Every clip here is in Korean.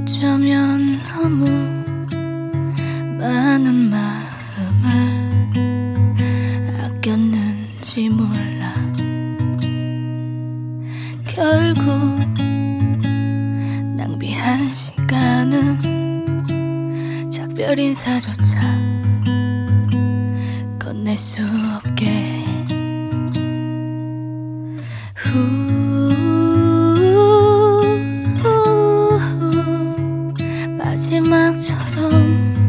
어쩌면 너무 많은 마음을 아꼈는지 몰라. 결국 낭비한 시간은 작별 인사조차 건넬 수 없게 해. 마지막처럼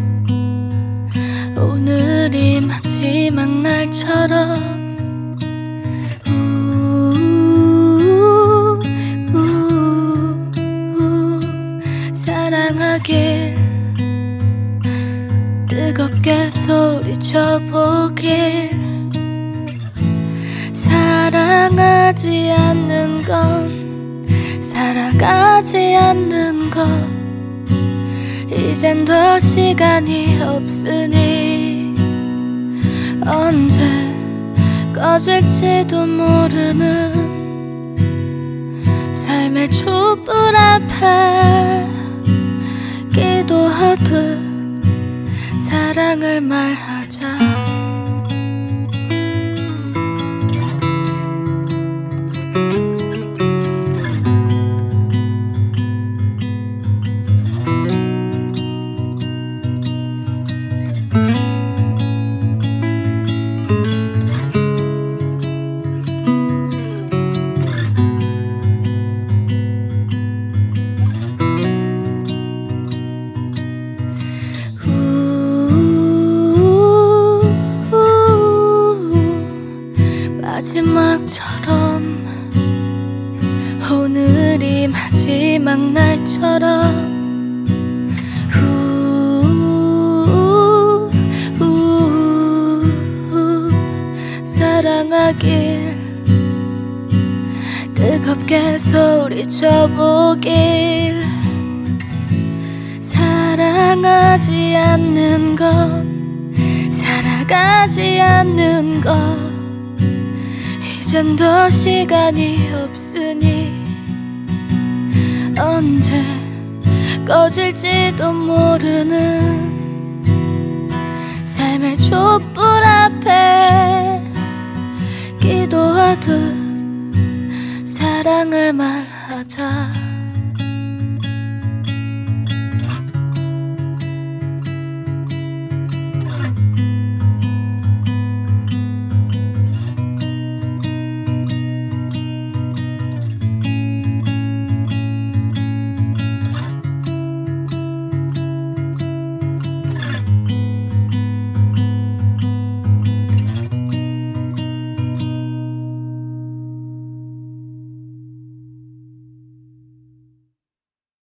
오늘이 마지막 날처럼 사랑하길 뜨겁게 소리쳐 보길. 사랑하지 않는 건 살아가지 않는 것. 이젠 더 시간이 없으니 언제 꺼질지도 모르는 삶의 촛불 앞에 기도하듯 사랑을 말하자. 마지막처럼 오늘이 마지막 날처럼 사랑하길 뜨겁게 소리쳐 보길. 사랑하지 않는 건 살아가지 않는 것. 이젠 더 시간이 없으니 언제 꺼질지도 모르는 삶의 촛불 앞에 기도하듯 사랑을 말하자.